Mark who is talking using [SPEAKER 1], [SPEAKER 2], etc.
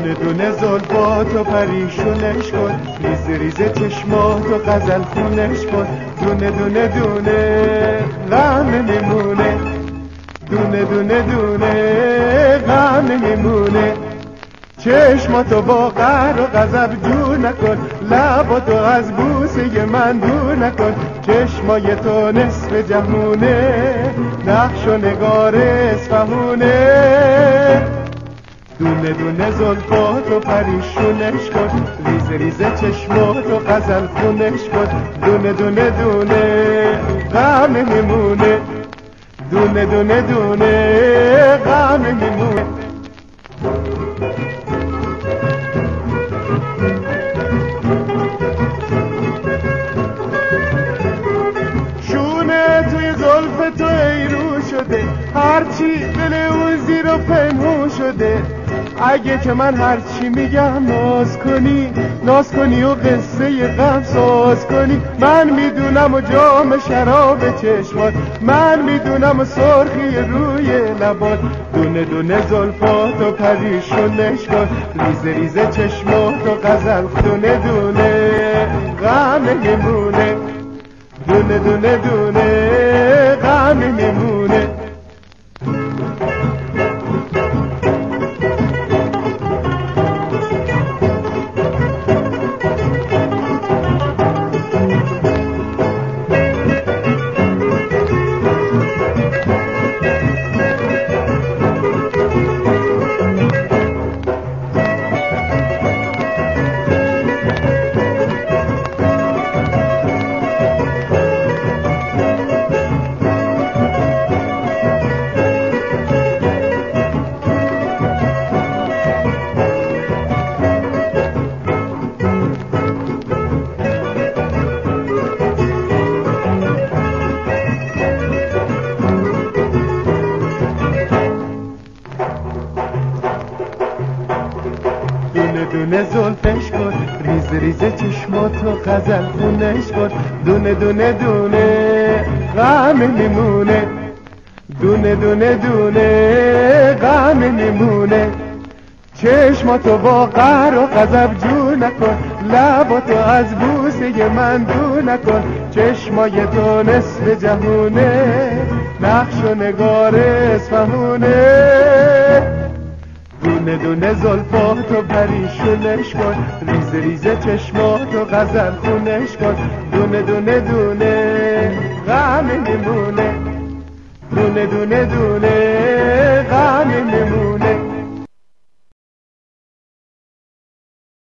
[SPEAKER 1] دونه دونه زلفاتو پریشونش کن، ریز ریز چشماتو غزل خونش کن. دونه دونه دونه غم میمونه، دونه دونه دونه غم میمونه. چشماتو با قهر و غضب جو نکن، لباتو از بوسه من دور نکن. چشمای تو نصف جهونه، نقش و نگار اصفهونه. دونه دونه زلفاتو پریشونش کن، ریز ریز چشماتو غزل خونش کن. دونه دونه دونه غم میمونه، دونه دونه دونه غم میمونه. شونه توی زلف تو ایرو شده، هرچی دل اون زیر و پنهون شده. اگه که من هرچی میگم ناز کنی و قصه غم ساز کنی. من میدونم و جام شراب چشمات، من میدونم و سرخی روی لبات. دونه دونه زلفاتو پریشونش کن، ریز ریز چشماتو غزل. دونه دونه غم میمونه، دونه دونه دونه غم میمونه. دونه زلفش کن، ریز ریز چشماتو غزل خونش کن. دونه دونه دونه غم میمونه، دونه دونه دونه غم میمونه. چشماتو با قهر و غضب جو نکن، لباتو از بوسه من دور نکن. چشمای تو نصف جهونه، نقش و نگار اصفهونه. دونه دونه زلفاتو پریشونش کن، ریز ریز چشماتو غزل خونش کن. دونه دونه دونه غم میمونه، دونه دونه دونه غم میمونه.